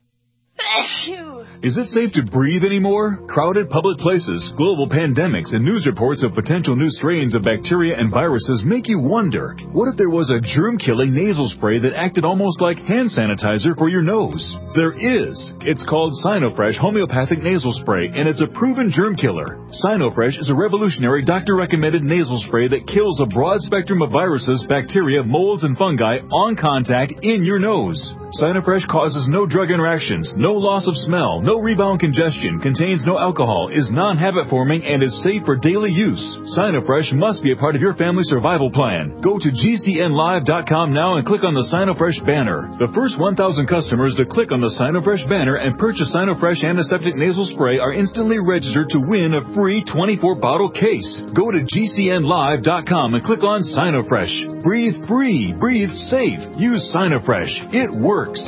Is it safe to breathe anymore? Crowded public places, global pandemics, and news reports of potential new strains of bacteria and viruses make you wonder, what if there was a germ-killing nasal spray that acted almost like hand sanitizer for your nose? There is. It's called Sinofresh Homeopathic Nasal Spray, and it's a proven germ killer. Sinofresh is a revolutionary doctor-recommended nasal spray that kills a broad spectrum of viruses, bacteria, molds, and fungi on contact in your nose. Sinofresh causes no drug interactions, no loss of smell, no rebound congestion, contains no alcohol, is non-habit forming, and is safe for daily use. Sinofresh must be a part of your family survival plan. Go to GCNlive.com now and click on the Sinofresh banner. The first 1,000 customers to click on the Sinofresh banner and purchase Sinofresh Antiseptic Nasal Spray are instantly registered to win a free 24-bottle case. Go to GCNlive.com and click on Sinofresh. Breathe free. Breathe safe. Use Sinofresh. It works.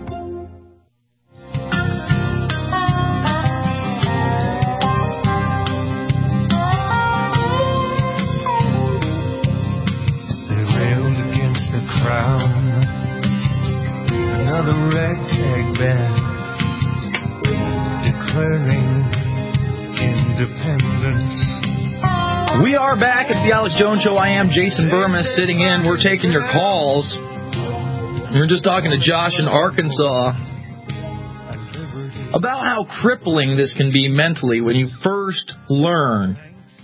Another ragtag band declaring independence. We are back. It's the Alex Jones Show. I am Jason Burma sitting in. We're taking your calls. We're just talking to Josh in Arkansas. about how crippling this can be mentally when you first learn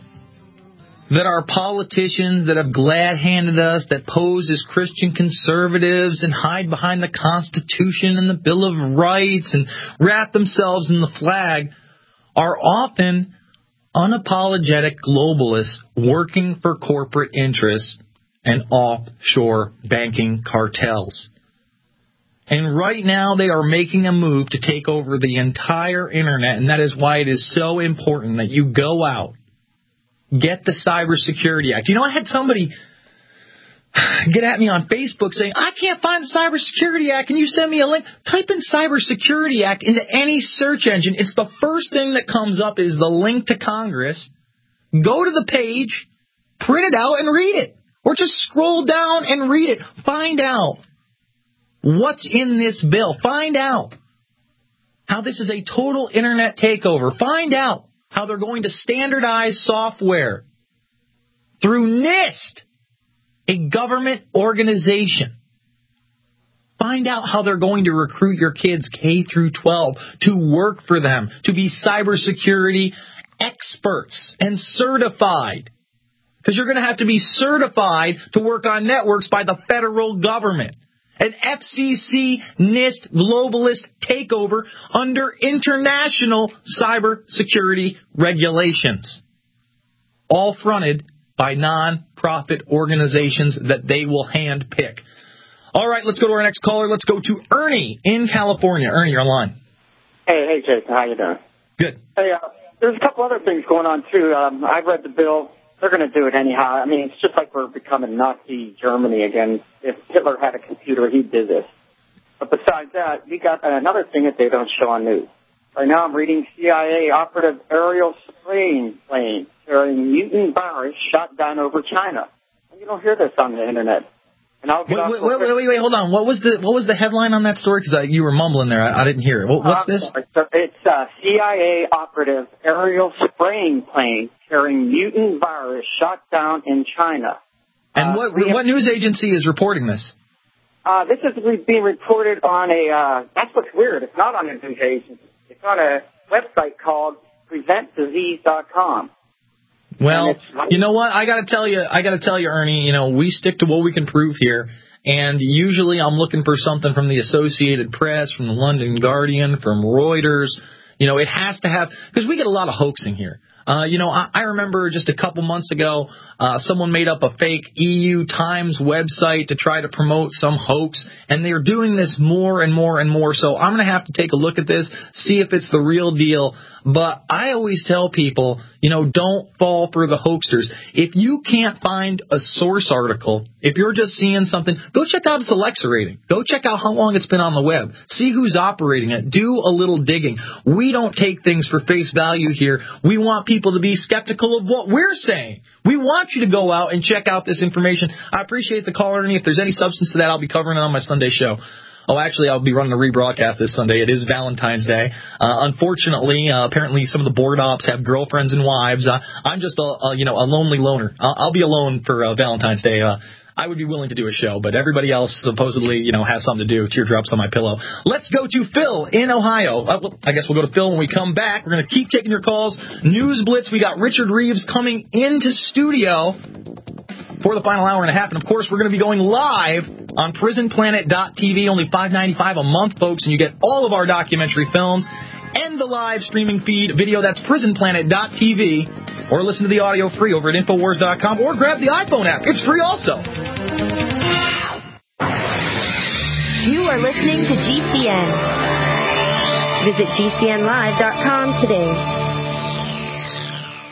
that our politicians that have glad-handed us, that pose as Christian conservatives and hide behind the Constitution and the Bill of Rights and wrap themselves in the flag, are often unapologetic globalists working for corporate interests and offshore banking cartels. And right now they are making a move to take over the entire Internet, and that is why it is so important that you go out, get the Cybersecurity Act. You know, I had somebody get at me on Facebook saying, I can't find the Cybersecurity Act. Can you send me a link? Type in Cybersecurity Act into any search engine. It's the first thing that comes up is the link to Congress. Go to the page, print it out, and read it. Or just scroll down and read it. Find out what's in this bill. Find out how this is a total Internet takeover. Find out how they're going to standardize software through NIST, a government organization. Find out how they're going to recruit your kids K through 12 to work for them, to be cybersecurity experts and certified. Because you're going to have to be certified to work on networks by the federal government. An FCC NIST globalist takeover under international cybersecurity regulations. All fronted by non-profit organizations that they will handpick. All right, let's go to our next caller. Let's go to Ernie in California. Ernie, you're online. Hey, Jason. How you doing? Good. Hey, there's a couple other things going on, too. I've read the bill. They're going to do it anyhow. I mean, it's just like we're becoming Nazi Germany again. If Hitler had a computer, he'd do this. But besides that, we got another thing that they don't show on news. Right now I'm reading CIA operative aerial spraying plane carrying mutant virus shot down over China. You don't hear this on the Internet. And I'll get wait, hold on. What was the headline on that story? Because you were mumbling there. I didn't hear it. What's this? It's CIA operative aerial spraying plane carrying mutant virus shot down in China. And what news agency is reporting this? This is being reported on that's what's weird. It's not on a news agency. It's on a website called PreventDisease.com. Well, you know what? I got to tell you, Ernie, you know, we stick to what we can prove here. And usually I'm looking for something from the Associated Press, from the London Guardian, from Reuters. You know, it has to have, because we get a lot of hoaxing here. You know, I remember just a couple months ago, someone made up a fake EU Times website to try to promote some hoax, and they're doing this more and more and more. So I'm going to have to take a look at this, see if it's the real deal. But I always tell people, you know, don't fall for the hoaxers. If you can't find a source article, if you're just seeing something, go check out its Alexa rating. Go check out how long it's been on the web. See who's operating it. Do a little digging. We don't take things for face value here. We want people to be skeptical of what we're saying. We want you to go out and check out this information. I appreciate the call, Ernie. If there's any substance to that, I'll be covering it on my Sunday show. Oh, actually, I'll be running a rebroadcast this Sunday. It is Valentine's Day. Unfortunately, apparently some of the board ops have girlfriends and wives. I'm just a lonely loner. I'll be alone for Valentine's Day. I would be willing to do a show, but everybody else supposedly, has something to do. Teardrops on my pillow. Let's go to Phil in Ohio. I guess we'll go to Phil when we come back. We're going to keep taking your calls. News Blitz. We got Richard Reeves coming into studio for the final hour and a half. And, of course, we're going to be going live on PrisonPlanet.tv, only $5.95 a month, folks, and you get all of our documentary films and the live streaming feed video. That's PrisonPlanet.tv, or listen to the audio free over at Infowars.com, or grab the iPhone app. It's free also. You are listening to GCN. Visit GCNlive.com today.